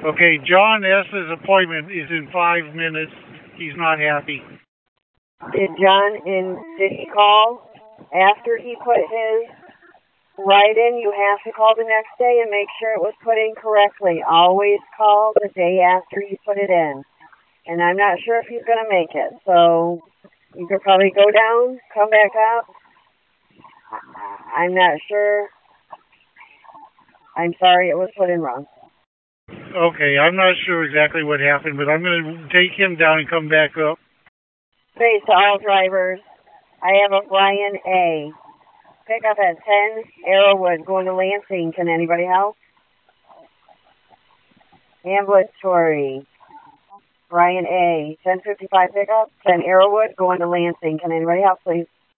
Okay, John S.'s appointment is in 5 minutes. He's not happy. Did he call after he put his ride in? You have to call the next day and make sure it was put in correctly. Always call the day after you put it in. And I'm not sure if he's going to make it. So you could probably go down, come back up. I'm not sure. I'm sorry it was put in wrong. Okay, I'm not sure exactly what happened, but I'm going to take him down and come back up. Face to all drivers. I have a Ryan A. Pickup at 10 Arrowwood going to Lansing. Can anybody help? Ambulatory. Ryan A. 1055 pickup, 10 Arrowwood going to Lansing. Can anybody help, please?